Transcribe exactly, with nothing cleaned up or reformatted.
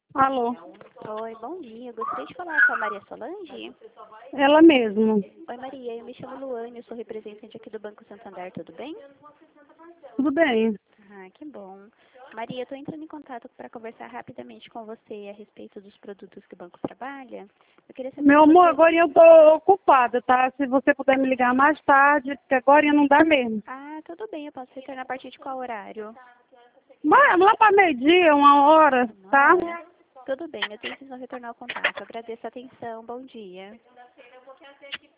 Alô? Oi, bom dia. Eu gostaria de falar com a Maria Solange. Ela mesma. Oi, Maria. Eu me chamo Luane, eu sou representante aqui do Banco Santander, tudo bem? Tudo bem. Ah, que bom. Maria, eu estou entrando em contato para conversar rapidamente com você a respeito dos produtos que o banco trabalha. Eu queria saber Meu se amor, você... agora eu tô ocupada, tá? Se você puder me ligar mais tarde, porque agora não dá mesmo. Ah, tudo bem. Eu posso retornar a partir de qual horário? Mas lá para meio-dia, uma hora, Uma tá? hora. Tudo bem. Eu tenho intenção de retornar o contato. Agradeço a atenção. Bom dia.